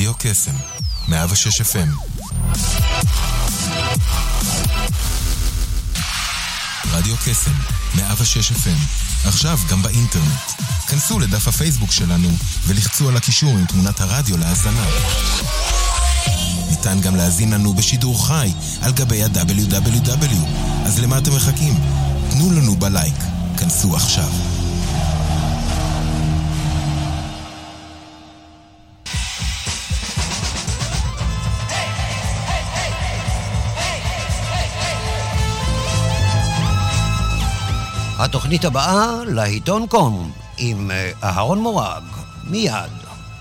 רדיו קסם 106 FM. רדיו קסם 106 FM, עכשיו גם באינטרנט. כנסו לדף הפייסבוק שלנו ולחצו על הקישור עם תמונת הרדיו להאזנה. ניתן גם להאזין לנו בשידור חי על גבי ה-www. אז למה אתם מחכים? תנו לנו בלייק. כנסו עכשיו. התוכנית הבאה לעיתון קום עם אהרון מורג, מיד.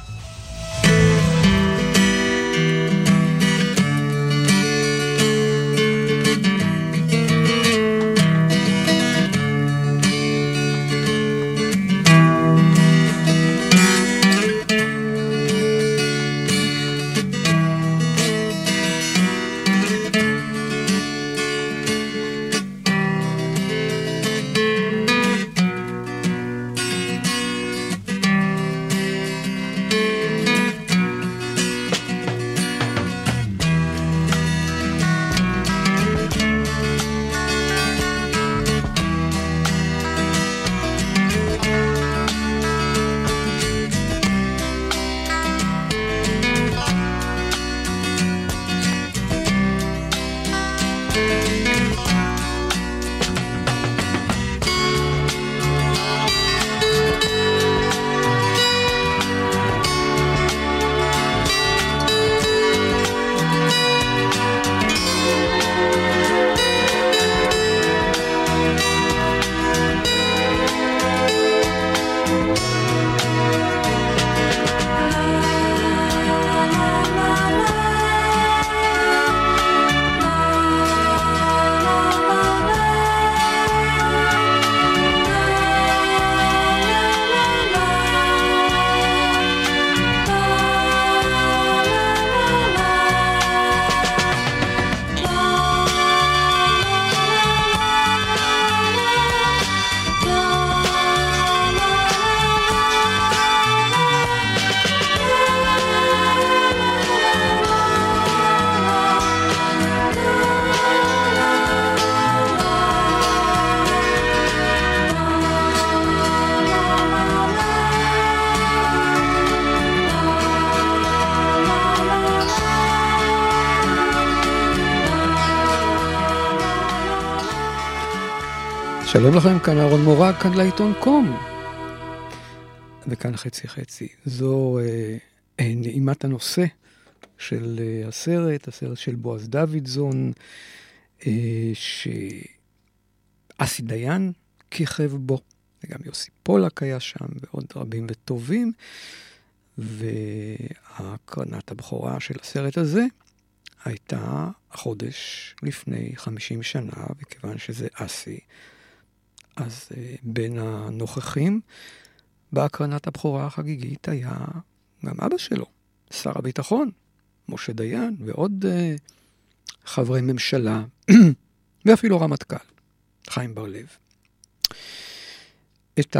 שלום לכם, כאן אהרון מורג, כאן לעיתון קום. וכאן חצי חצי. זו נעימת הנושא של הסרט של בועז דוידזון, שאסי דיין כיכב בו, וגם יוסי פולק היה שם, ועוד רבים וטובים. והקרנת הבכורה של הסרט הזה הייתה חודש לפני 50 שנה, וכיוון שזה אסי, אז בין הנוכחים בהקרנת הבכורה החגיגית היה גם אבא שלו, שר הביטחון, משה דיין, ועוד חברי ממשלה, ואפילו רמטכ"ל, חיים בר לב. את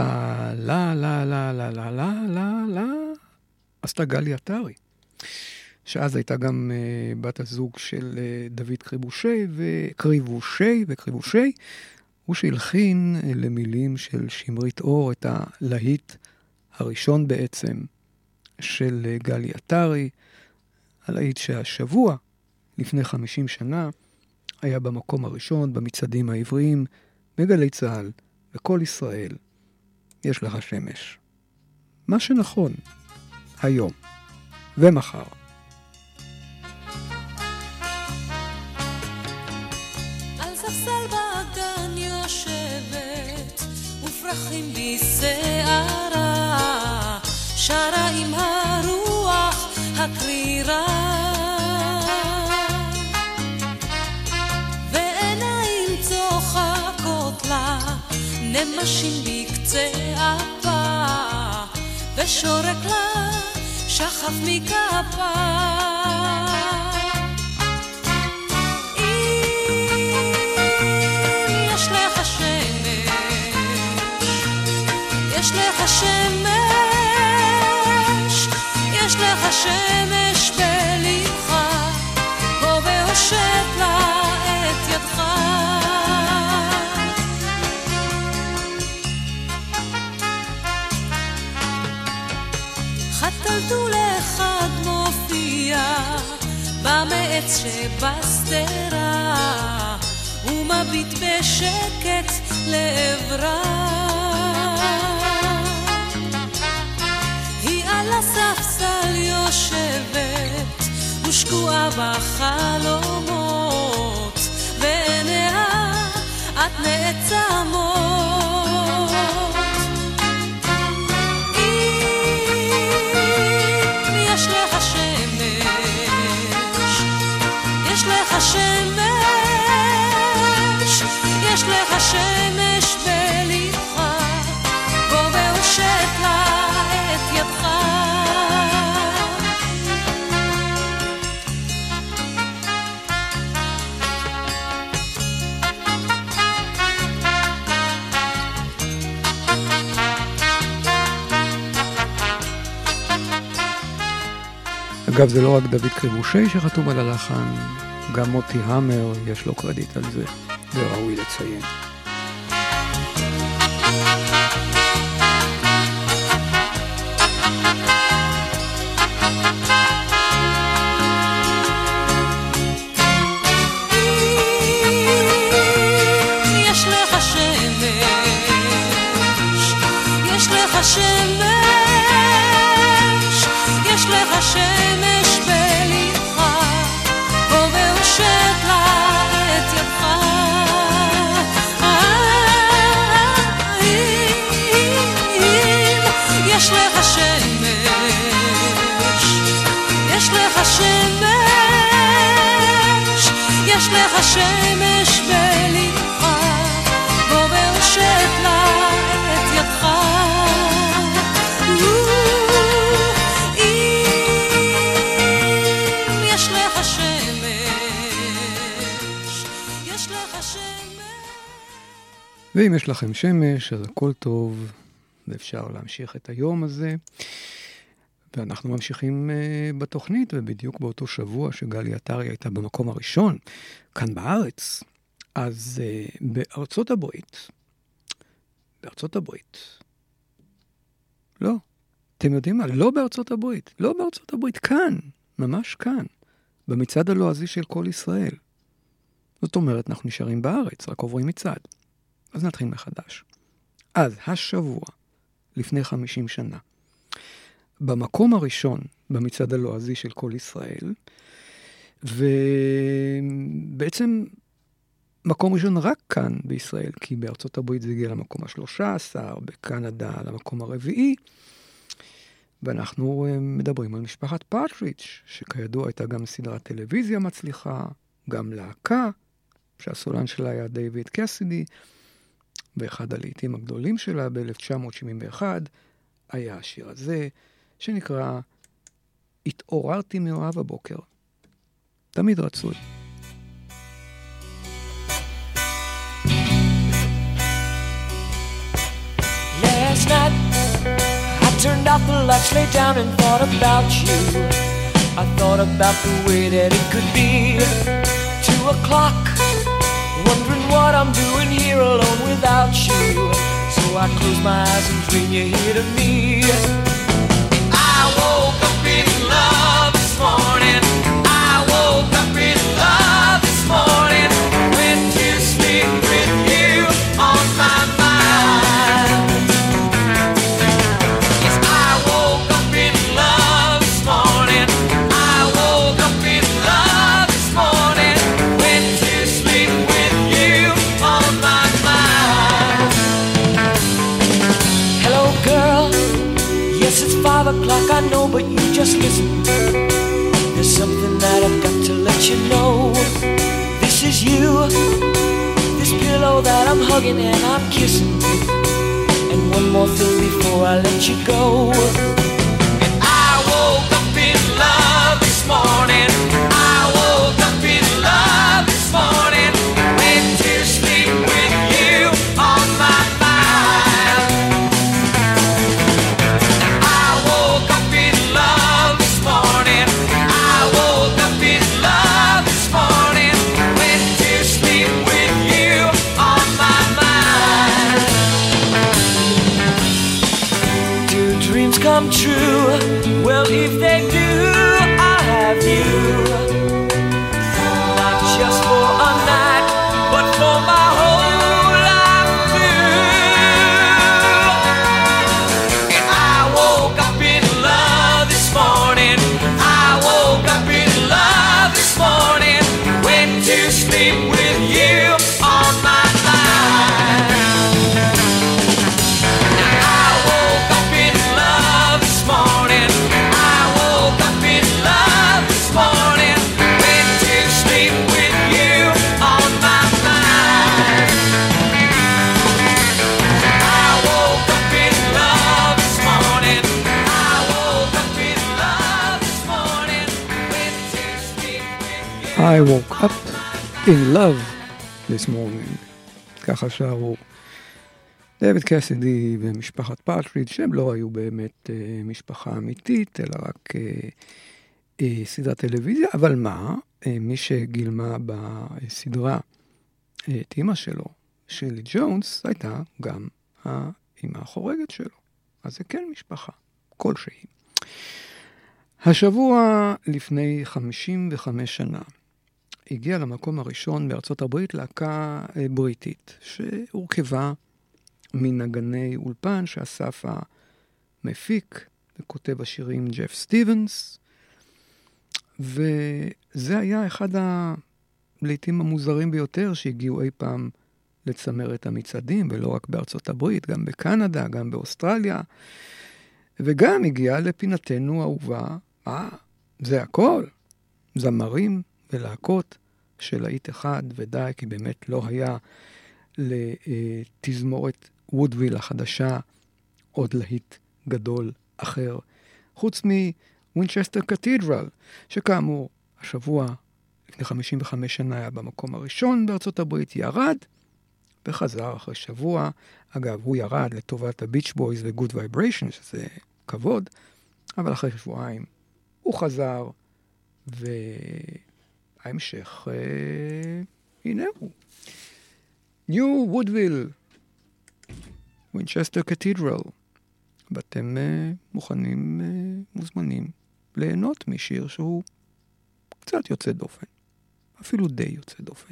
עשתה גלי עטרי, שאז הייתה גם בת הזוג של דוד קריבושי, הוא שהלחין למילים של שמרית אור את הלהיט הראשון בעצם של גלי עטרי, הלהיט שהשבוע לפני 50 שנה היה במקום הראשון במצעדים העבריים, בגלי צהל, בכל ישראל, יש לך שמש. מה שנכון, היום ומחר. פרחים בשערה, שרה עם הרוח הקרירה, ועיניים צוחקות לה, נמשים בקצה אפה, ושורק לה שחף מכפה. יש לך שמש, יש לך שמש טלטול אחד מופיע במעץ שבסתרה ומביט בשקט לעברה. היא על הספסל יושבת ושקועה בחלומות ועיניה את נעצמות. אם יש לך שמש, יש לך שמש, יש לך שמש בלבך, בוא והושט לה את ידך. אגב, זה לא רק דוד קריבושי שחתום על הלחן, גם מוטי המר יש לו קרדיט על זה, וראוי לציין. יש לך שמש, יש לך שמש, יש לך שמש בלבך, בוא והושט לה את ידך. יש לך שמש, יש לך שמש, יש לך שמש בלבך, בוא והושט לה את ידך. ואם יש לכם שמש, אז הכל טוב, ואפשר להמשיך את היום הזה. ואנחנו ממשיכים בתוכנית, ובדיוק באותו שבוע שגלי עטרי הייתה במקום הראשון, כאן בארץ. אז בארצות הברית, לא, אתם יודעים מה? לא בארצות הברית, כאן, ממש כאן, במצעד הלועזי של כל ישראל. זאת אומרת, אנחנו נשארים בארץ, רק עוברים מצעד. אז נתחיל מחדש. אז השבוע, לפני 50 שנה, במקום הראשון במצעד הלועזי של כל ישראל, ובעצם מקום ראשון רק כאן בישראל, כי בארצות הברית זה הגיע למקום ה-13, בקנדה למקום הרביעי, ואנחנו מדברים על משפחת פטריץ', שכידוע הייתה גם סדרת טלוויזיה מצליחה, גם להקה, שהסולן שלה היה דיוויד קסידי, ואחד הלעיתים הגדולים שלה ב-1971 היה השיר הזה, שנקרא התעוררתי מאוהב הבוקר. תמיד רצוי. Last night I turned off the lights, lay down and thought about you. I thought about the way that it could be 2 o'clock, wondering what I'm doing here alone without you. So I close my eyes and dream you're here to me. I woke up in love this morning. I woke up in love this morning. Went to sleep with you on my mind. Yes, I woke up in love this morning. I woke up in love this morning. Went to sleep with you on my mind. Hello, girl. Yes, it's 5 o'clock, I know, but you just listen. There's something that I've got to let you know. This is you, this pillow that I'm hugging and I'm kissing. And one more thing before I let you go. And I woke up in love this morning. I woke up in love this morning. Went to sleep with you on my mind. I woke up in love this morning. I woke up in love this morning. Went to sleep with you on my mind. Do dreams come true. Well, if they do, I'll have you. Not just for a night, but for my whole life through. And I woke up in love this morning. I woke up in love this morning. Went to sleep with you on my mind. I woke up in love this morning. I woke up in love this morning. Went to sleep with you on my mind. I woke up in love this morning. I woke up in love this morning. Went to sleep with you. I woke up in love this morning. ככה שרו דייוויד קסידי ומשפחת פאטרידג', שהם לא היו באמת משפחה אמיתית, אלא רק סדרת טלוויזיה. אבל מה? מי שגילמה בסדרה את אמא שלו, שירלי ג'ונס, הייתה גם האמא החורגת שלו. אז זה כן משפחה, כלשהי. השבוע לפני 55 שנה, הגיעה למקום הראשון בארצות הברית להקה בריטית, שהורכבה מנגני אולפן שאסף המפיק וכותב השירים ג'ף סטיבנס, וזה היה אחד הלעיתים המוזרים ביותר שהגיעו אי פעם לצמרת המצעדים, ולא רק בארצות הברית, גם בקנדה, גם באוסטרליה, וגם הגיעה לפינתנו האהובה, זה הכל, זמרים ולהקות של להיט אחד ודי, כי באמת לא היה לתזמורת וודוויל החדשה עוד להיט גדול אחר, חוץ מווינצ'סטר קתדרל, שכאמור השבוע לפני 55 שנה היה במקום הראשון בארצות הברית, ירד וחזר אחרי שבוע. אגב, הוא ירד לטובת הביץ' בויז וגוד וייבריישן, שזה כבוד, אבל אחרי שבועיים הוא חזר, וההמשך הנה הוא. ניו וודוויל, ווינצ'סטר קתדרל, ואתם מוזמנים ליהנות משיר שהוא קצת יוצא דופן, אפילו די יוצא דופן.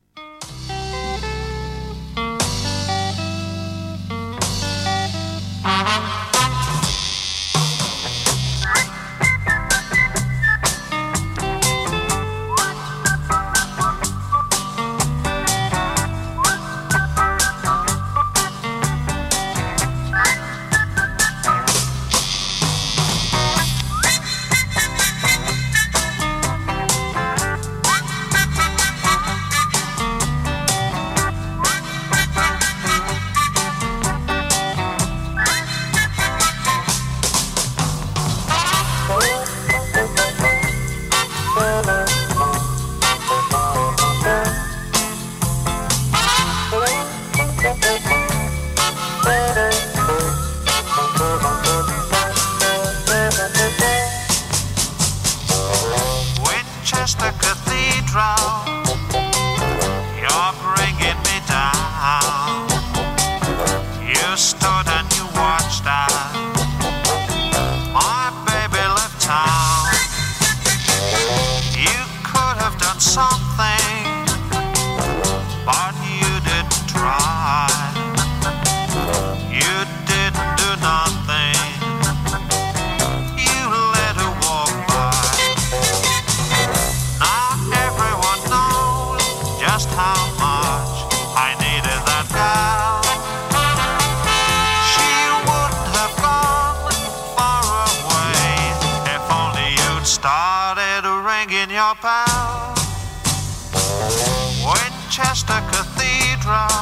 Winchester Cathedral,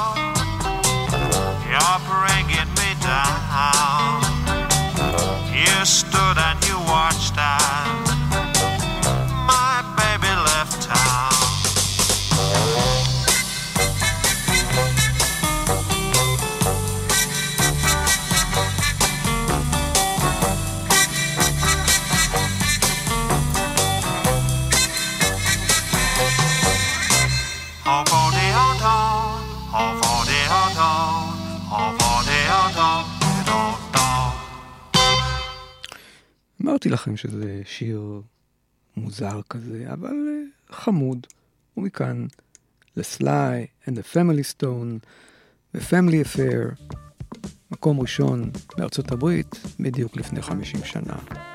you're bringing me down. You stood and you watched as my baby left town. Of all the autumn, of all אמרתי לכם שזה שיר מוזר כזה, אבל חמוד. ומכאן לסליי and the Family Stone ו-Family Affair, מקום ראשון בארצות הברית, בדיוק לפני 50 שנה.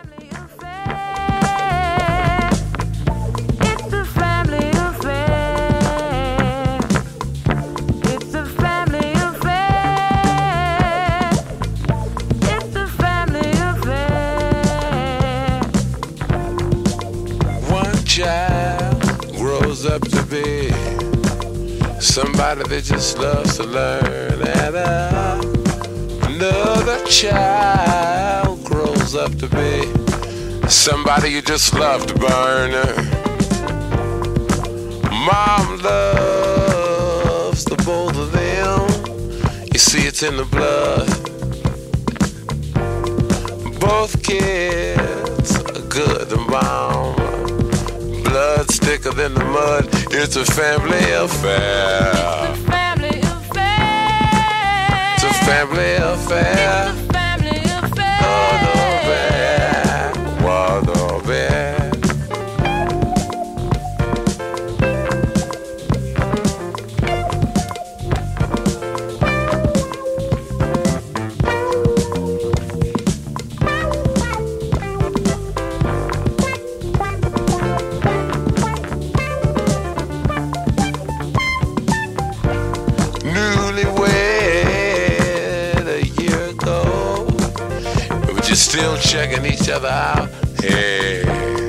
Up to be somebody that just loves to learn, and another child grows up to be somebody you just love to burn. Mom loves the both of them, you see it's in the blood. Both kids are good and mom, blood thicker than the mud. It's a family affair. It's a family affair. It's a family affair. It's a family affair. Oh, no bad. Well, no bad. Still checking each other out. Hey,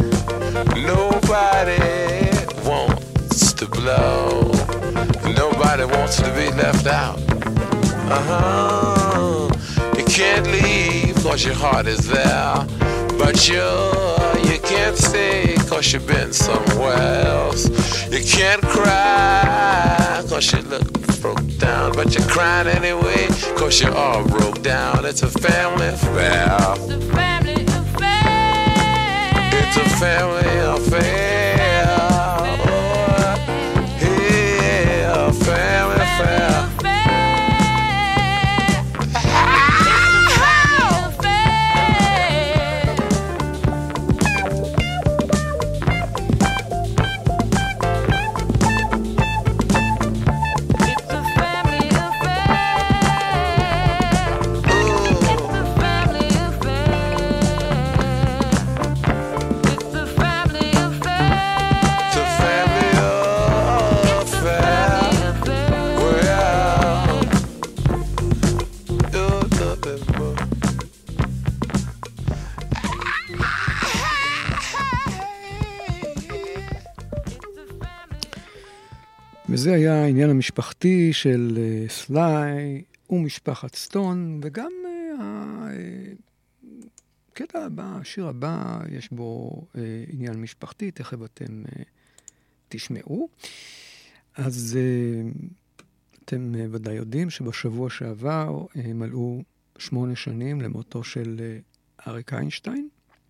nobody wants to blow. Nobody wants to be left out. You can't leave cause your heart is there, but you can't stay cause you've been somewhere else. You can't cry cause you look broke down, but you're crying anyway cause you're all broke down. It's a family affair. It's a family affair. It's a family affair. Oh, yeah, a family affair. וזה היה העניין המשפחתי של סליי ומשפחת סטון, וגם הקטע הבא, השיר הבא, יש בו עניין משפחתי, תכף אתם תשמעו. אז אתם ודאי יודעים שבשבוע שעבר מלאו 8 שנים למותו של אריק איינשטיין,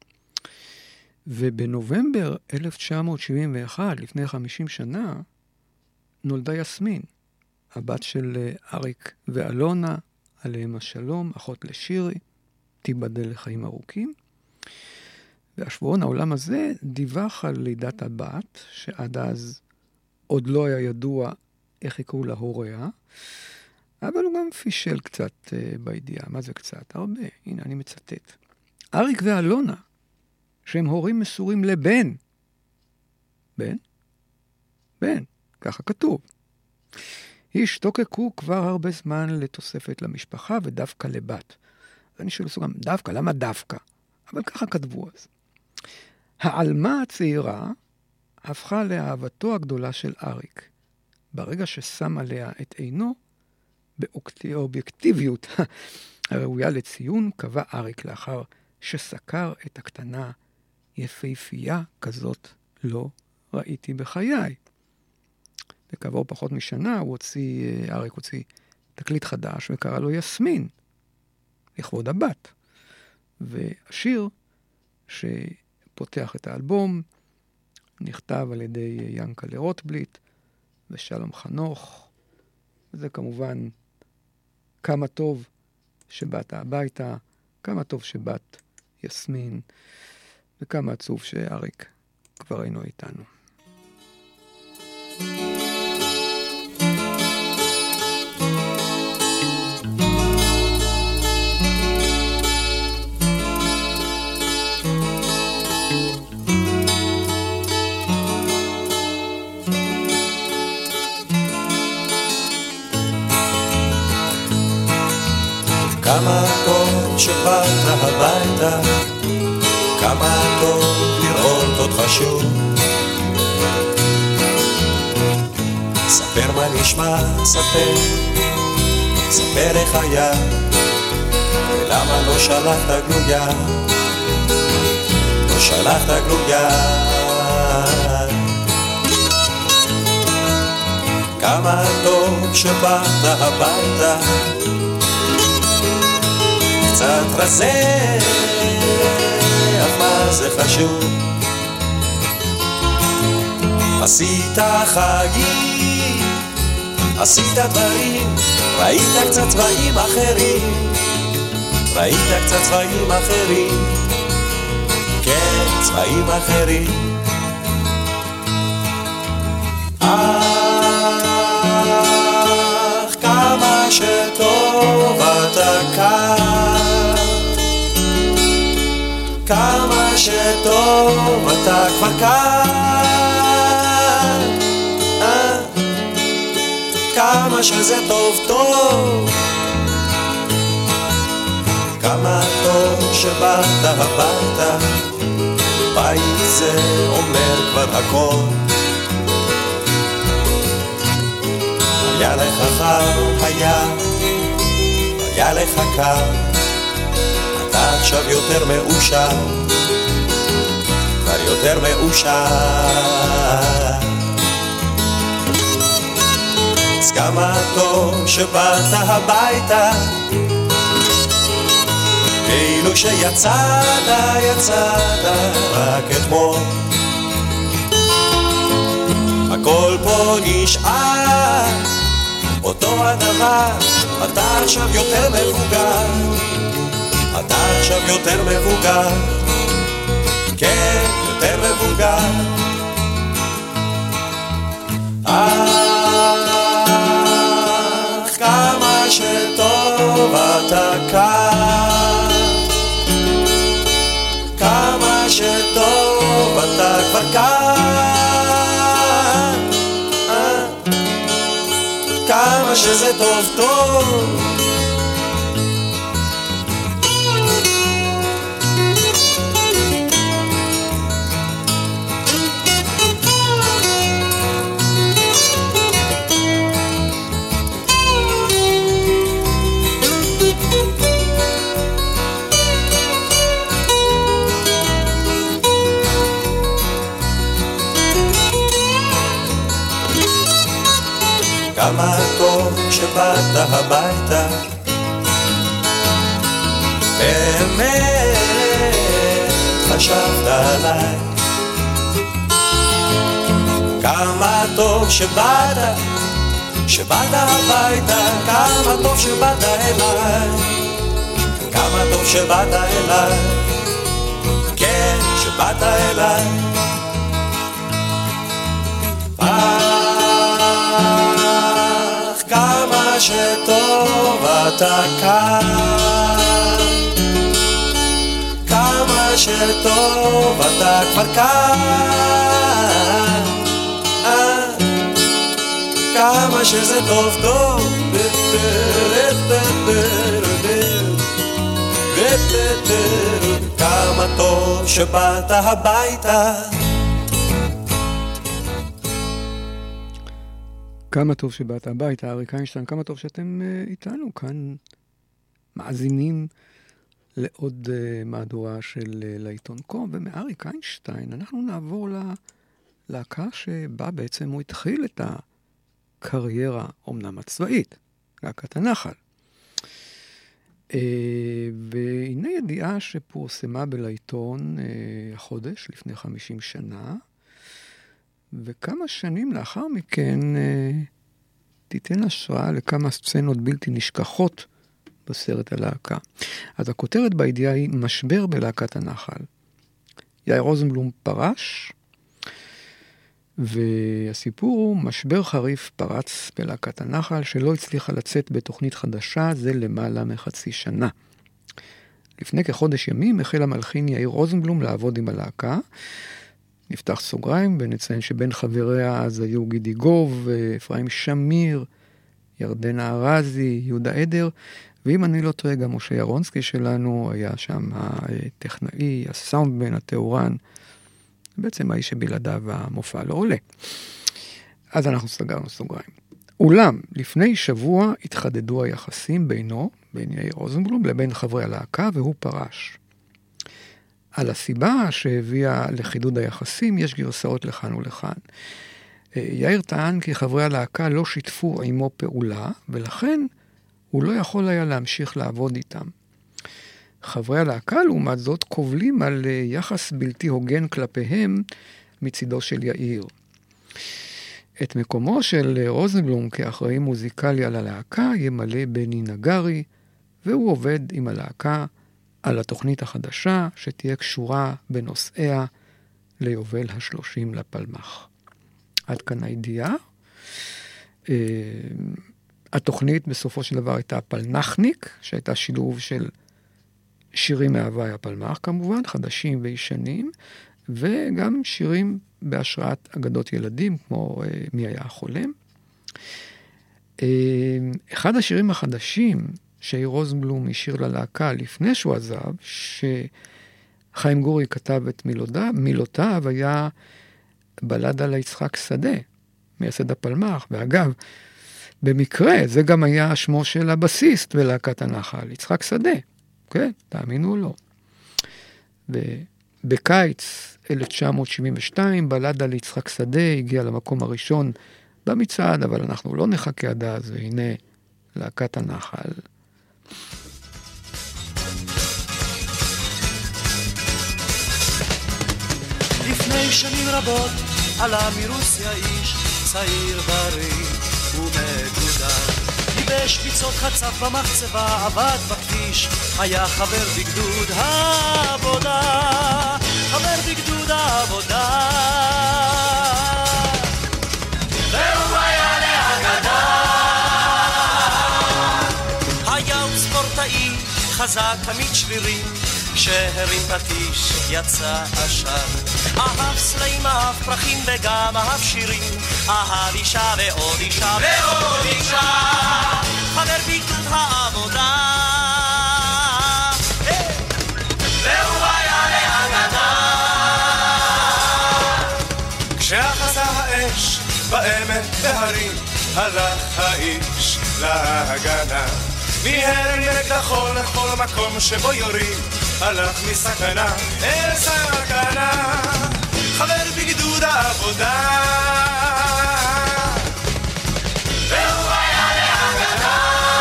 ובנובמבר 1971, לפני 50 שנה, נולדה יסמין, הבת של אריק ואלונה, עליהם השלום, אחות לשירי, תיבדל לחיים ארוכים. והשבועון העולם הזה דיווח על לידת הבת, שעד אז עוד לא היה ידוע איך יקראו להוריה, אבל הוא גם פישל קצת בידיעה. מה זה קצת? הרבה. הנה, אני מצטט. אריק ואלונה, שהם הורים מסורים לבן. בן? בן. ככה כתוב. השתוקקו כבר הרבה זמן לתוספת למשפחה ודווקא לבת. אז אני שואל גם, דווקא? למה דווקא? אבל ככה כתבו אז. העלמה הצעירה הפכה לאהבתו הגדולה של אריק. ברגע ששם עליה את עינו, באובייקטיביות הראויה לציון, קבע אריק לאחר שסקר את הקטנה, יפהפייה כזאת לא ראיתי בחיי. וכעבור פחות משנה אריק הוציא תקליט חדש וקרא לו יסמין, לכבוד הבת. והשיר שפותח את האלבום נכתב על ידי ינקלה רוטבליט ושלום חנוך. וזה כמובן כמה טוב שבאת הביתה, כמה טוב שבת יסמין. וכמה עצוב שאריק כבר אינו איתנו. כמה טוב שבאת הביתה, כמה טוב לראות אותך שוב. ספר מה נשמע, ספר, ספר איך היה, ולמה לא שלחת גלויה, לא שלחת גלויה. כמה טוב שבאת הביתה, קצת רזה, אך מה זה חשוב? עשית חיים, עשית דברים, ראית קצת צבעים אחרים, ראית קצת צבעים אחרים, כן, צבעים אחרים. אך כמה שטוב אתה כאן, כמה שטוב אתה כבר כאן, כמה שזה טוב טוב, כמה טוב שבאת הביתה, בית זה אומר כבר הכל. היה לך חם, היה לך קר, אתה עכשיו יותר מאושר, כבר יותר מאושר. אז כמה טוב שבאת הביתה, כאילו שיצאת רק אתמול. הכל פה נשאר אותו הדבר, אתה עכשיו יותר מבוגר, אתה עכשיו יותר מבוגר, כן, יותר מבוגר. אך כמה שטוב אתה כאן, כמה שטוב אתה כבר כאן, כמה שזה טוב טוב. כמה טוב שבאת הביתה, באמת חשבת עליי. כמה טוב שבאת הביתה, כמה טוב שבאת אליי, כמה טוב שבאת אליי, כן, שבאת אליי. כמה שטוב אתה כאן, כמה שטוב אתה כבר כאן, כמה שזה טוב טוב, כמה טוב שבאת הביתה. כמה טוב שבאת הביתה, אריק איינשטיין, כמה טוב שאתם איתנו כאן, מאזינים לעוד מהדורה של לעיתון קום, ומאריק איינשטיין אנחנו נעבור ללהקה שבה בעצם הוא התחיל את הקריירה, אומנם הצבאית, להקת הנחל. והנה ידיעה שפורסמה בלעיתון החודש, לפני 50 שנה, וכמה שנים לאחר מכן תיתן השראה לכמה סצנות בלתי נשכחות בסרט הלהקה. אז הכותרת בידיעה היא משבר בלהקת הנחל. יאיר רוזנבלום פרש, והסיפור הוא משבר חריף פרץ בלהקת הנחל, שלא הצליחה לצאת בתוכנית חדשה, זה למעלה מחצי שנה. לפני כחודש ימים החל המלחין יאיר רוזנבלום לעבוד עם הלהקה. נפתח סוגריים ונציין שבין חבריה אז היו גידי גוב, אפרים שמיר, ירדנה ארזי, יהודה עדר, ואם אני לא טועה גם משה ירונסקי שלנו, היה שם הטכנאי, הסאונדמן, התאורן, בעצם האיש שבלעדיו המופע לא עולה. אז אנחנו סגרנו סוגריים. אולם, לפני שבוע התחדדו היחסים בינו, בין יאיר רוזנבלום, לבין חברי הלהקה, והוא פרש. על הסיבה שהביאה לחידוד היחסים, יש גרסאות לכאן ולכאן. יאיר טען כי חברי הלהקה לא שיתפו עמו פעולה, ולכן הוא לא יכול היה להמשיך לעבוד איתם. חברי הלהקה, לעומת זאת, קובלים על יחס בלתי הוגן כלפיהם מצידו של יאיר. את מקומו של רוזנבלום כאחראי מוזיקלי על הלהקה ימלא בני נגרי, והוא עובד עם הלהקה על התוכנית החדשה שתהיה קשורה בנושאיה ליובל ה-30 לפלמח. עד כאן הידיעה. התוכנית בסופו של דבר הייתה פלנחניק, שהייתה שילוב של שירים מהווי הפלמח כמובן, חדשים וישנים, וגם שירים בהשראת אגדות ילדים, כמו מי היה החולם. אחד השירים החדשים שיאיר רוזנבלום השאיר ללהקה לפני שהוא עזב, שחיים גורי כתב את מילותיו, היה בלדה ליצחק שדה, מייסד הפלמח, ואגב, במקרה, זה גם היה שמו של הבסיסט בלהקת הנחל, יצחק שדה, כן, תאמינו או לא. ובקיץ 1972, בלדה ליצחק שדה הגיע למקום הראשון במצעד, אבל אנחנו לא נחכה עד אז, והנה להקת הנחל. לפני שנים רבות עלה מרוסיה איש צעיר בריא ומגודר, גיבש פיצות חצף במחצבה, עבד בכביש, היה חבר בגדוד העבודה, חבר בגדוד העבודה, והוא היה לאגדה, היה הוא ספורטאי חזק תמיד שרירים, כשהרים פטיש יצא עשן, אהב סלעים, אהב פרחים וגם אהב שירים, אהב אישה ועוד אישה ועוד אישה, חבר בגדוד העבודה, והוא היה לאגדה. כשאחזה האש בעמק בהרים, הלך האיש להגנה, מיהר נגדחו לכל מקום שבו יורים, הלך מסכנה אל סכנה, חבר בגדוד העבודה, והוא היה להגנה.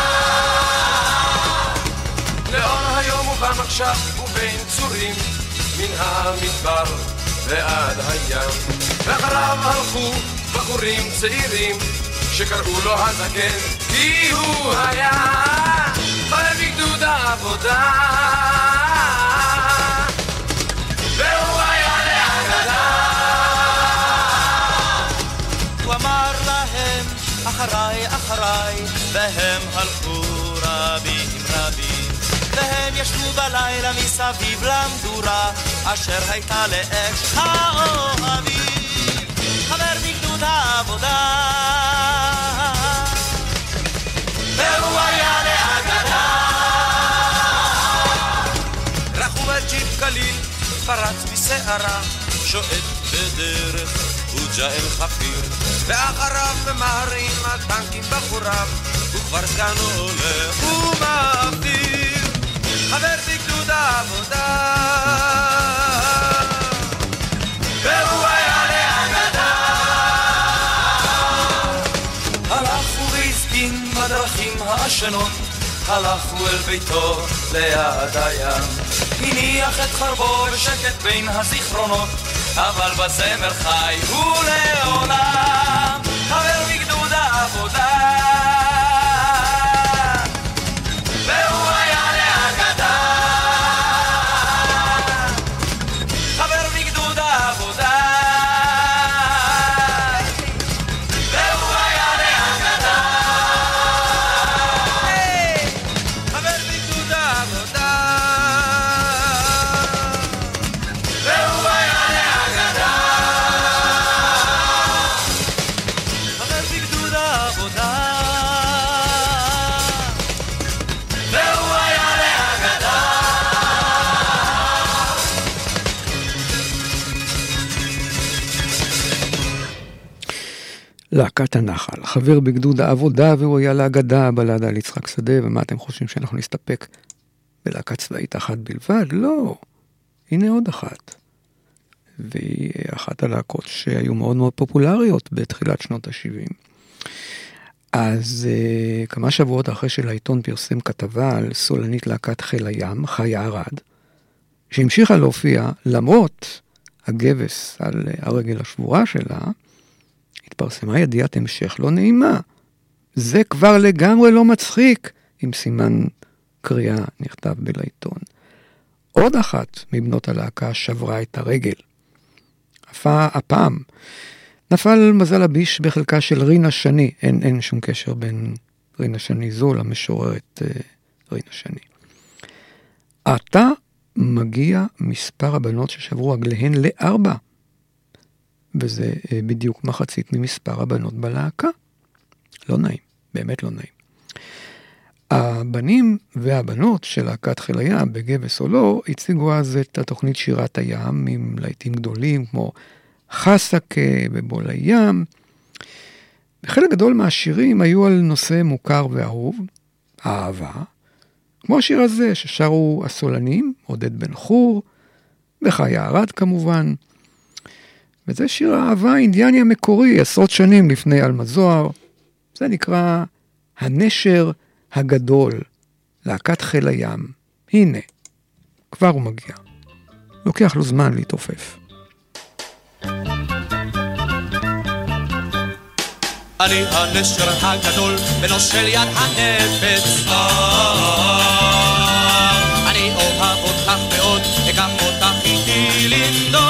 לאור היום ובמחשב ובין צורים, מן המדבר ועד הים, ואחריו הלכו בחורים צעירים שקראו לו הזקן, כי הוא היה חבר בגדוד העבודה, והוא היה להגדה. הוא אמר להם אחריי אחריי, והם הלכו רבים רבים, והם ישבו בלילה מסביב למדורה אשר הייתה לאש האוהבים, חבר בגדוד העבודה, והוא היה להגדה. רכוב הג'יפ קליל פרץ בסערה, שועט בדרך וג'אל חפיר, ואחריו ממהרים הטנקים בחוריו, וכבר סגנו הולך ומעביר, חבר בגדוד העבודה, והוא היה להגדה. הלכו והזקין בדרכים העשנות, הלכו אל ביתו ליד הים, הניח את חרבו בשקט בין הזיכרונות, אבל בזמר חי הוא לעולם, חבר בגדוד העבודה, והוא היה להגדה, חבר להקת הנחל, חבר בגדוד העבודה, והוא היה להגדה, בלדה על יצחק שדה, ומה אתם חושבים שאנחנו נסתפק בלהקה צבאית אחת בלבד? לא, הנה עוד אחת. והיא אחת הלהקות שהיו מאוד מאוד פופולריות בתחילת שנות ה-70. אז כמה שבועות אחרי שלעיתון פרסם כתבה על סולנית להקת חיל הים, חיה ארד, שהמשיכה להופיע למרות הגבס על הרגל השבורה שלה, התפרסמה ידיעת המשך לא נעימה. זה כבר לגמרי לא מצחיק, עם סימן קריאה נכתב בלעיתון. עוד אחת מבנות הלהקה שברה את הרגל. הפעם נפל מזל הביש בחלקה של רינה שני, אין שום קשר בין רינה שני זו למשוררת רינה שני. עתה מגיע מספר הבנות ששברו רגליהן ל4, וזה בדיוק מחצית ממספר הבנות בלהקה. לא נעים, באמת לא נעים. הבנים והבנות של להקת חיל הים, בגבס או לא, הציגו אז את התוכנית שירת הים עם להיטים גדולים כמו חסקה ובול הים. וחלק גדול מהשירים היו על נושא מוכר ואהוב, אהבה, כמו השיר הזה ששרו הסולנים, עודד בן חור, וחיה ארד כמובן. וזה שיר האהבה האינדיאני המקורי, עשרות שנים לפני עלמה זוהר. זה נקרא הנשר הגדול, להקת חיל הים. הנה, כבר הוא מגיע. לוקח לו זמן להתעופף. אני הנשר הגדול ונושל יד הנפץ. אני אוהב אותך מאוד, אקח אותך איתי לנדוד.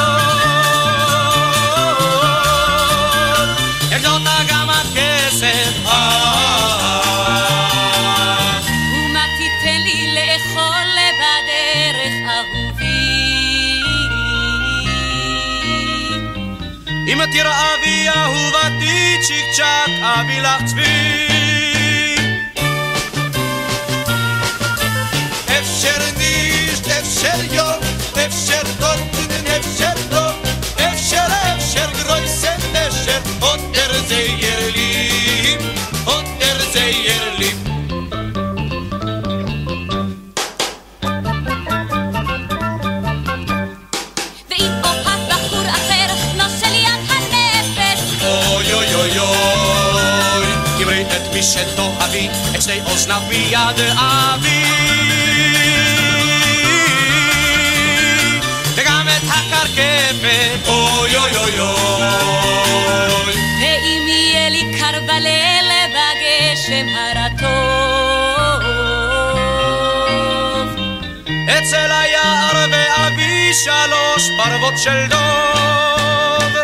יש אותה גם הכסף. ומה תיתן לי לאכול בדרך אהובי? אם תרעבי אהובתי צ'יק צ'ק אביא לך צבי. אפשר נישט, אפשר יום, אפשר דורטן, אפשר דור, אפשר גרויסן נשר, אונטר זייר ליב, אונטר זייר ליב. ואם אוהב בחור אחר נושא לי יד הנפש. אוי אוי אוי אוי, אמרי את מי שתאהבי, את שתי אוזניו מיד אבי. וגם את הקרקפת, אוי אוי אוי אוי. ואם יהיה לי קר בליל בגשם הרטוב, אצל היער ואבי 3 פרוות של דוב.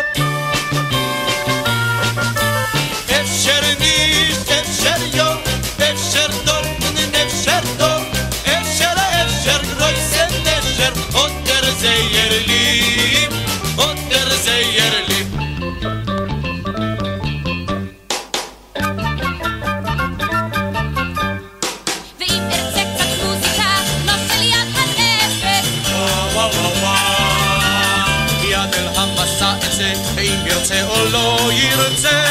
אפשר נישט, אפשר יום, אפשר דורטן, אפשר דוב, אפשר גרויסן נשר, אונטר זייר ליב, אונטר זייר ליב. ואם ארצה קצת מוזיקה נושא לי יד הנפש. וואו וואו וואו, יד אל המסע אצא, ואם ירצה או לא ירצה,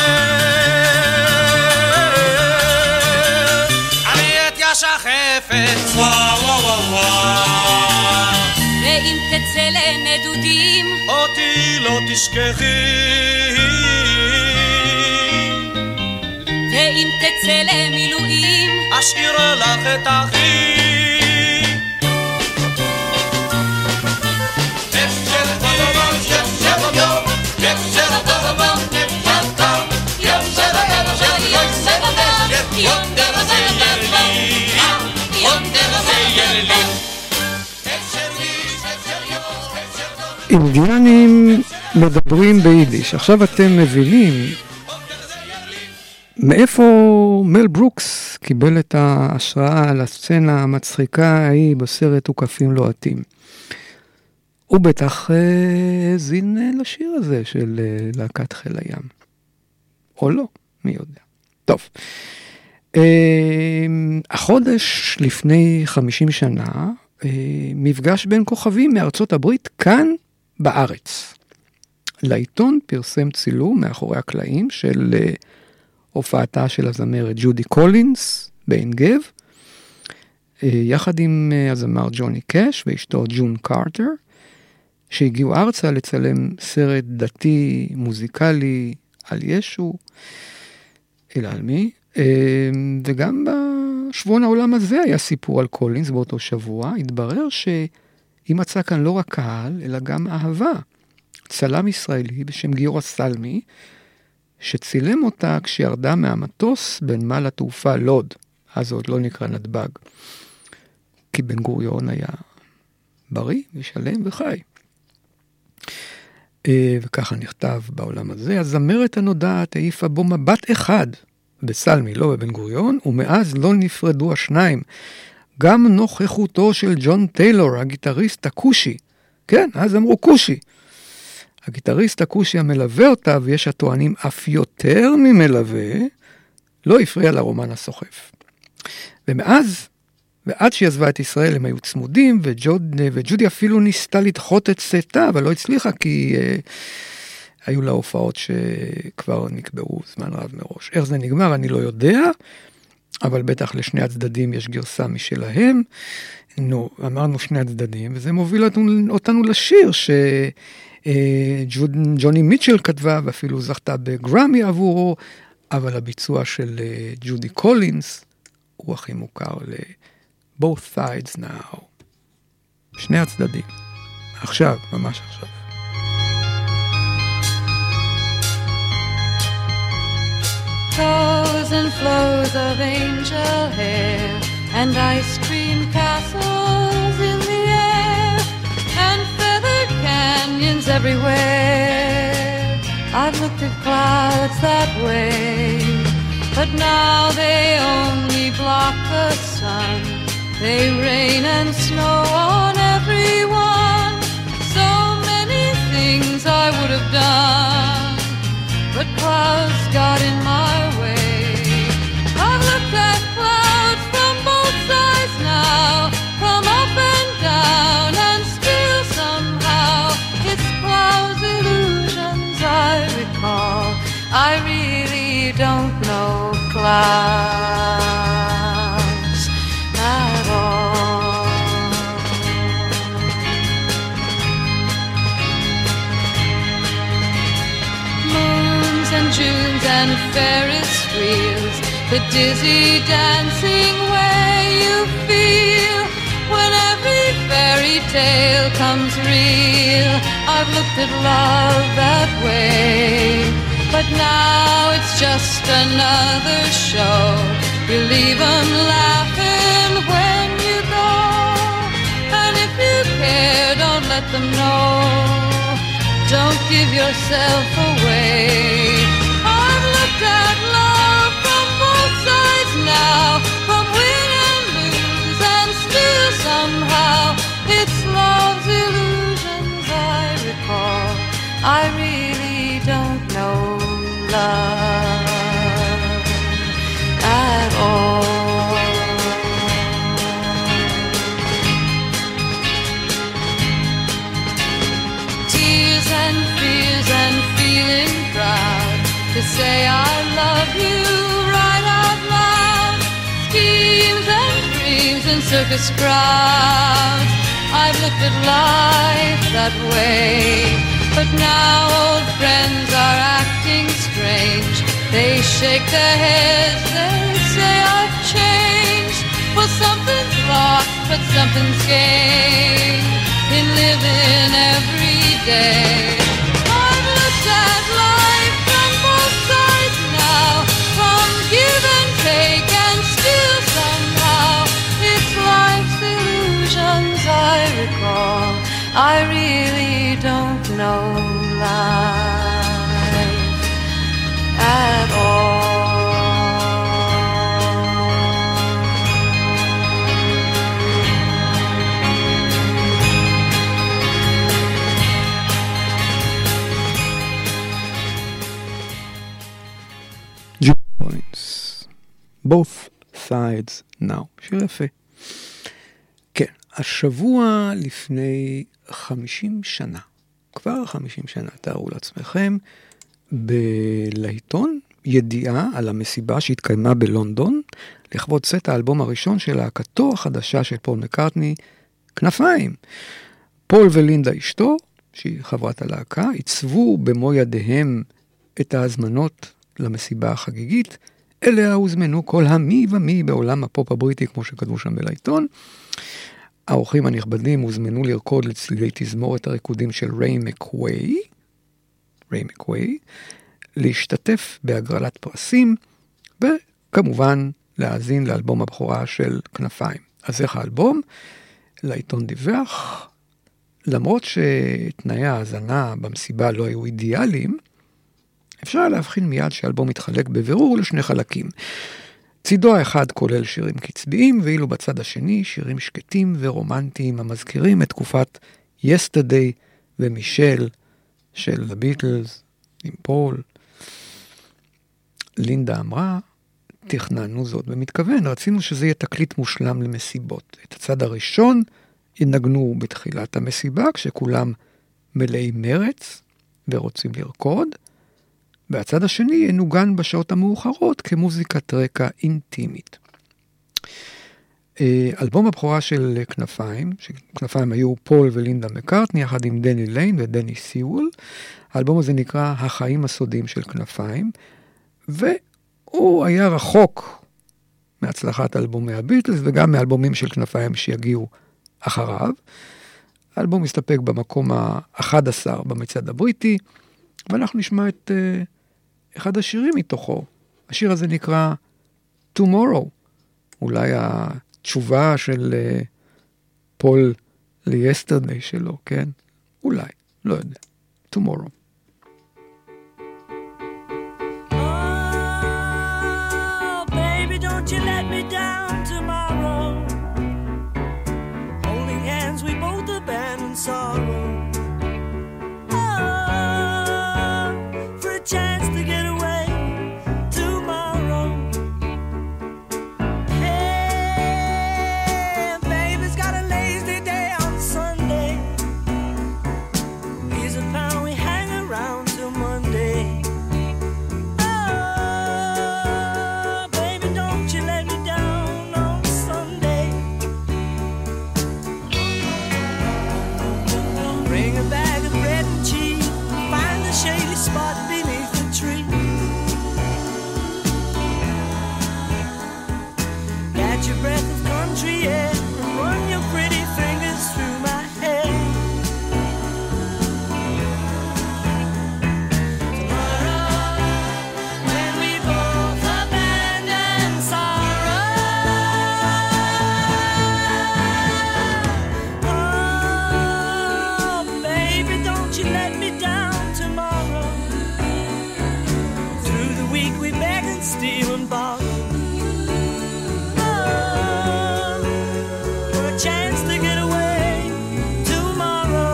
אני את ישחפת. וואו וואו וואו וואו, ואם תצא לנדודים אותי לא תשכחי. ואם תצא למילואים אשאיר לך את אחי. אפשר בלבון, אפשר יום, אפשר בלבון, אפשר טוב, אפשר יונדר זייר לי, יונדר זייר לי. אפשר ניש, אפשר יום, אפשר טוב. אינדיאנים מדברים ביידיש. עכשיו אתם מבינים מאיפה מל ברוקס קיבל את ההשראה על הסצנה המצחיקה ההיא בסרט וקפים לוהטים. הוא בטח זין לשיר הזה של להקת חיל הים. או לא, מי יודע. טוב. החודש לפני 50 שנה, מפגש בין כוכבים מארצות הברית כאן בארץ. לעיתון פרסם צילום מאחורי הקלעים של הופעתה של הזמרת ג'ודי קולינס בעין גב, יחד עם הזמר ג'וני קאש ואשתו ג'ון קארטר, שהגיעו ארצה לצלם סרט דתי מוזיקלי על ישו, אלא על מי, וגם בשבועון העולם הזה היה סיפור על קולינס באותו שבוע. התברר שהיא מצאה כאן לא רק קהל, אלא גם אהבה. צלם ישראלי בשם גיורא סלמי, שצילם אותה כשירדה מהמטוס בנמל התעופה לוד, אז עוד לא נקרא נתב"ג, כי בן גוריון היה בריא ושלם וחי. וככה נכתב בעולם הזה. הזמרת הנודעת העיפה בו מבט אחד בסלמי, לא בבן גוריון, ומאז לא נפרדו השניים. גם נוכחותו של ג'ון טיילור, הגיטריסט הקושי, כן, אז אמרו קושי, הגיטריסט הקושי המלווה אותה, ויש הטוענים אף יותר ממלווה, לא הפריע לרומן הסוחף. ומאז, ועד שהיא עזבה את ישראל, הם היו צמודים, וג'ודי אפילו ניסתה לדחות את צאתה, אבל לא הצליחה, כי היו לה הופעות שכבר נקבעו זמן רב מראש. איך זה נגמר, אני לא יודע, אבל בטח לשני הצדדים יש גרסה משלהם. אמרנו שני הצדדים, וזה מוביל אותנו לשיר שג'וני מיטשל כתבה, ואפילו זכתה בגרמי עבורו, אבל הביצוע של ג'ודי קולינס הוא הכי מוכר ל-Both Sides Now. שני הצדדים. עכשיו, ממש עכשיו. Flows and flows of angel hair and ice cream castles in the air and feathered canyons everywhere. I've looked at clouds that way, but now they only block the sun. They rain and snow on everyone. So many things I would have done, but clouds got in my way. I've looked at clouds from both sides now, from up and down, and still somehow it's clouds' illusions I recall. I really don't know clouds at all. Moons and Junes and Ferris wheels, the dizzy dancing way you feel when every fairy tale comes real. I've looked at love that way, but now it's just another show. You leave 'em laughing when you go, and if you care, don't let them know. Don't give yourself away. I've looked at love from both sides now, from win and lose, and still somehow it's love's illusions I recall. I really don't know love at all. Tears and fears and feeling proud to say I love you right out loud. Schemes and dreams and circus crowds. I've looked at life that way, but now old friends are acting strange. They shake their heads, they say I've changed. Well, something's lost, but something's gained in living every day. I've looked at life from both sides now, from give and take, and still somehow it's life's illusions I recall. I really don't know life at all. Both Sides Now. שיר יפה. כן, השבוע לפני 50 שנה כבר 50 שנה, תארו לעצמכם, בלהיטון ידיעה על המסיבה שהתקיימה בלונדון, לכבוד צאת האלבום הראשון של להקתו החדשה של פול מקרטני, כנפיים. פול ולינדה אשתו, שהיא חברת הלהקה, עיצבו במו ידיהם את ההזמנות למסיבה החגיגית, אליה הוזמנו כל המי ומי בעולם הפופ הבריטי, כמו שכתבו שם בלהיטון. האורחים הנכבדים הוזמנו לרקוד לצלילי תזמורת הריקודים של ריי מקווי, להשתתף בהגרלת פרסים, וכמובן להאזין לאלבום הבכורה של כנפיים. אז איך האלבום? לעיתון דיווח, למרות שתנאי ההאזנה במסיבה לא היו אידיאליים, אפשר להבחין מיד שהאלבום מתחלק בבירור לשני חלקים. צידו האחד כולל שירים קצביים, ואילו בצד השני שירים שקטים ורומנטיים המזכירים את תקופת יסטרדיי ומישל של הביטלס עם פול. לינדה אמרה, תכננו זאת במתכוון, רצינו שזה יהיה תקליט מושלם למסיבות. את הצד הראשון ינגנו בתחילת המסיבה, כשכולם מלאי מרץ ורוצים לרקוד, והצד השני ינוגן בשעות המאוחרות כמוזיקת רקע אינטימית. אלבום הבכורה של כנפיים, שכנפיים היו פול ולינדה מקרטני, יחד עם דני ליין ודני סיוול. האלבום הזה נקרא החיים הסודיים של כנפיים, והוא היה רחוק מהצלחת אלבומי הביטלס, וגם מאלבומים של כנפיים שיגיעו אחריו. האלבום מסתפק במקום ה-11 במצעד הבריטי, ואנחנו נשמע את אחד השירים מתוכו. השיר הזה נקרא Tomorrow, אולי התשובה של פול ליסטרדיי שלו, כן? אולי, לא יודע. Tomorrow. Oh, baby, don't you let me down tomorrow. Holding hands, we both abandon sorrow. Chance to get away tomorrow. Hey, baby's got a lazy day on Sunday. Here's a pound, we hang around till Monday. Oh, baby, don't you let me down on Sunday. Bring a bag of bread and cheese, find a shady spot beneath the tree. Catch your breath of country air and run your pretty fingers through my hair. Tomorrow, when we both abandon sorrow. Oh, baby, don't you let me down tomorrow. Through the week we beg and steal and borrow. Oh, for a chance to get away tomorrow.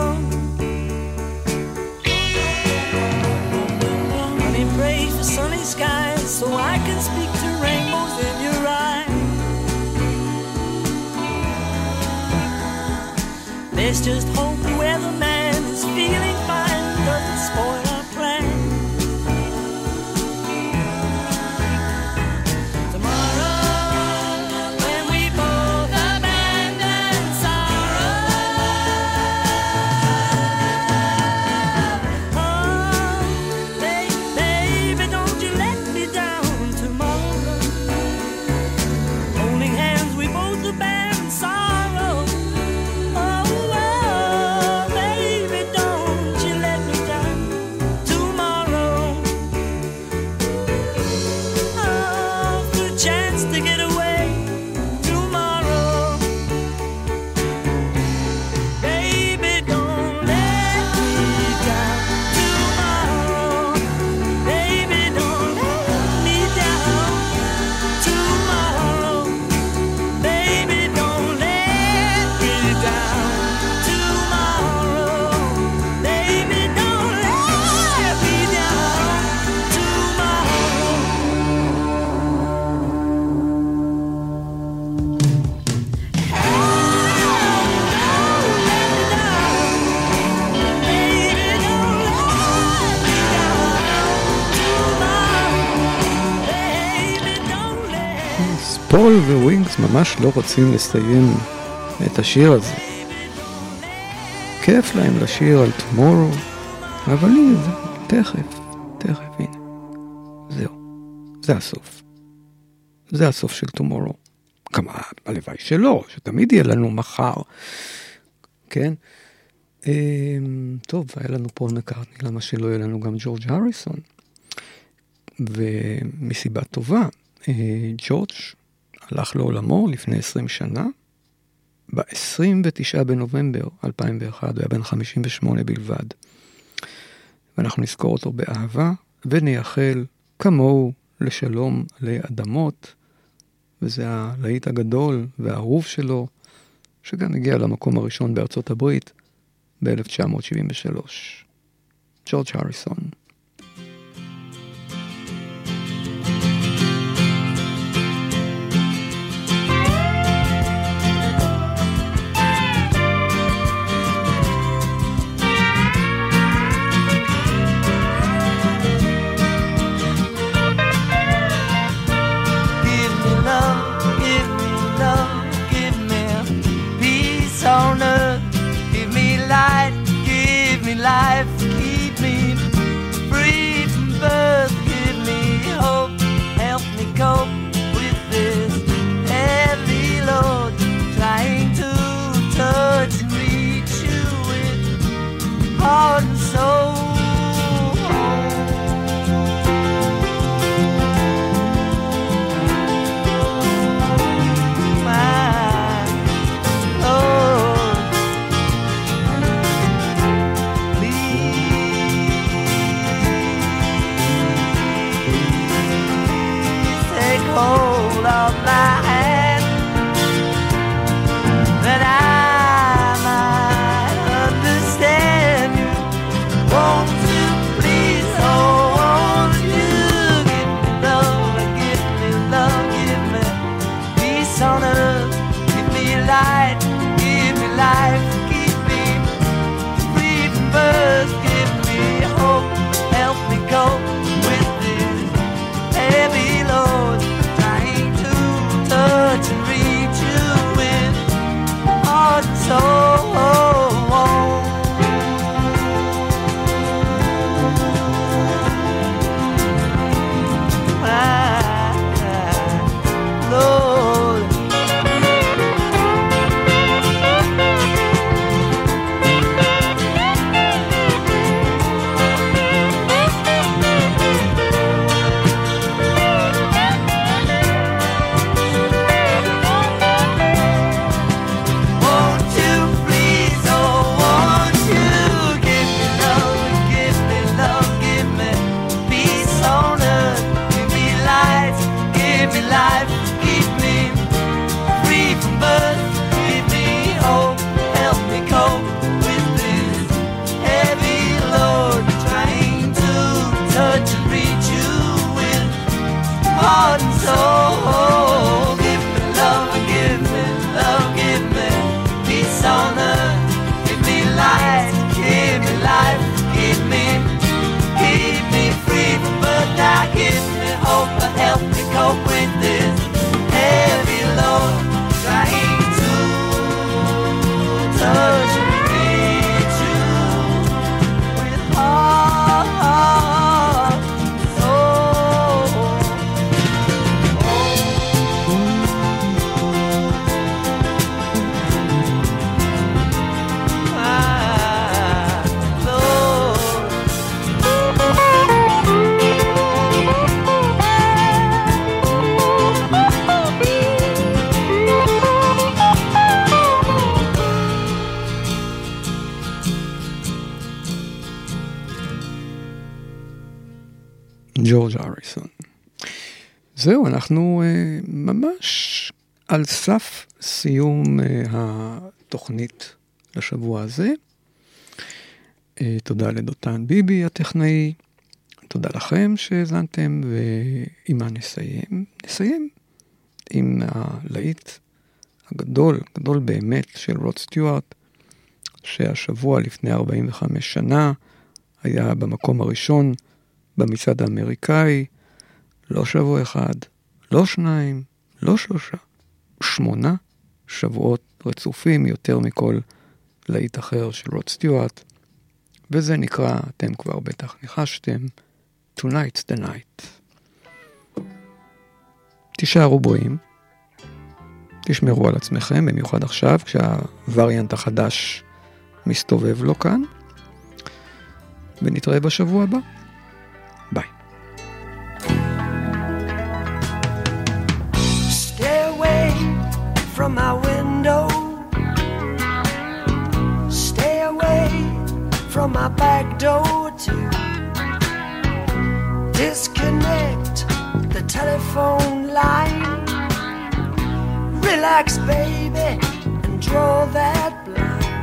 Honey, pray for sunny skies so I can speak to rainbows in your eyes. Let's just hope the weatherman is feeling fine, doesn't spoil our plan. Sorrow. Oh, oh, baby, don't you פול ווינגס ממש לא רוצים לסיים את השיר הזה. כיף להם לשיר על tomorrow, אבל הנה, תכף, הנה. זהו, זה הסוף. זה הסוף של tomorrow. כמה, הלוואי שלא, שתמיד יהיה לנו מחר. כן? טוב, היה לנו פול מקרטני, למה שלא יהיה לנו גם ג'ורג' הריסון. ומסיבה טובה, ג'ורג' הלך לעולמו לפני 20 שנה, ב-29 בנובמבר 2001, הוא היה בן 58 בלבד. ואנחנו נזכור אותו באהבה, ונייחל כמוהו לשלום לאדמות, וזה הלהיט הגדול והאהוב שלו, שגם הגיע למקום הראשון בארצות הברית ב-1973. ג'ורג' הריסון. On earth, give me light, give me life, keep me free from birth, give me hope, help me cope with this heavy load, trying to touch and reach you with heart and soul. Hold of my hand, that I might understand you. Won't you please, oh, won't you give me love, give me love, give me peace on earth, give me light, give me life, keep me free from birth, give me hope, help me cope with this heavy load. Touch and reach you with heart and soul. Lord, life, keep me free from birth, give me hope, help me cope with this heavy load, trying to touch and reach you with heart and soul. Give me love, give me love, give me peace on earth, give me light, give me life, keep me free from birth, now give me hope, help me cope with this heavy load, trying to touch and reach you with heart, soul. ג'ורג' הריסון. זהו, אנחנו ממש על סף סיום התוכנית לשבוע הזה. תודה לדותן ביבי הטכנאי, תודה לכם שהזנתם, ועם מה נסיים? נסיים עם הלהיט הגדול, גדול באמת, של רוד סטיוארט, שהשבוע לפני 45 שנה היה במקום הראשון במצעד האמריקאי, לא שבוע אחד, לא שניים, לא 3, 8 שבועות רצופים יותר מכל להיט אחר של רוד סטיוארט, וזה נקרא, אתם כבר בטח ניחשתם, Tonight's the Night. תישארו בואים, תשמרו על עצמכם, במיוחד עכשיו כשהווריאנט החדש מסתובב לו כאן, ונתראה בשבוע הבא. ביי. Stay away from my window. Stay away from my back door too. Disconnect the telephone line. Relax, baby, and draw that blind.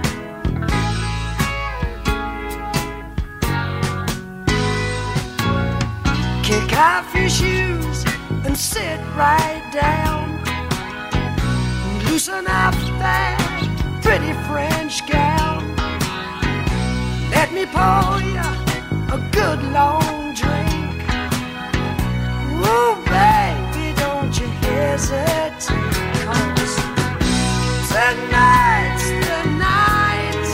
Kick off your shoes and sit right down. Loosen up that pretty French gown. Let me pour you a good long drink. Oh, baby, don't you hesitate, 'cause tonight's the night.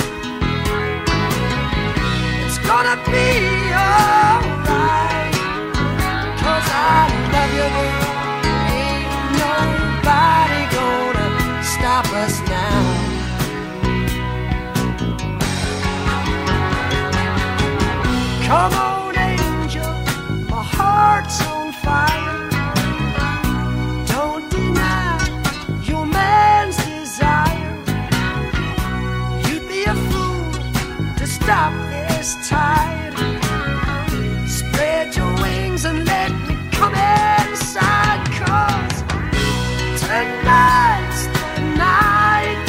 It's gonna be alright, 'cause I love you, girl. Ain't nobody gonna stop us now. Come on, angel, my heart's on fire. Don't deny your man's desire. You'd be a fool to stop this tide. Spread your wings and let me come inside, 'cause tonight's the night.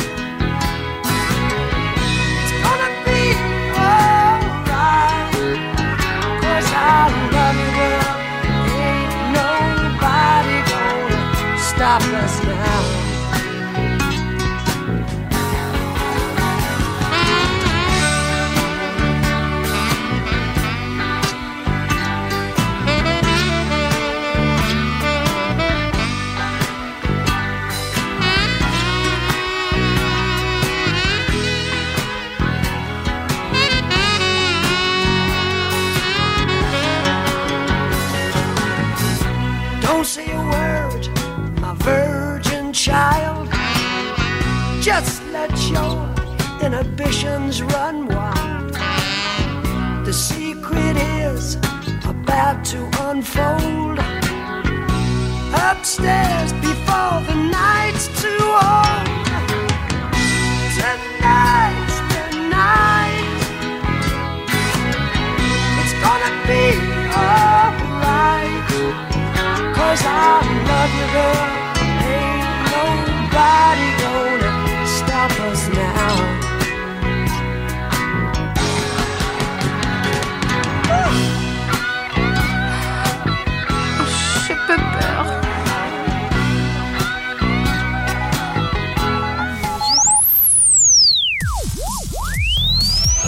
It's gonna be alright, 'cause I love you, girl. Ain't nobody gonna stop us now. Don't say a word, my virgin child. Just let your inhibitions run wild. The secret is about to unfold. Upstairs before the night's too old. Tonight's the night. It's gonna be alright, 'cause I love you, girl.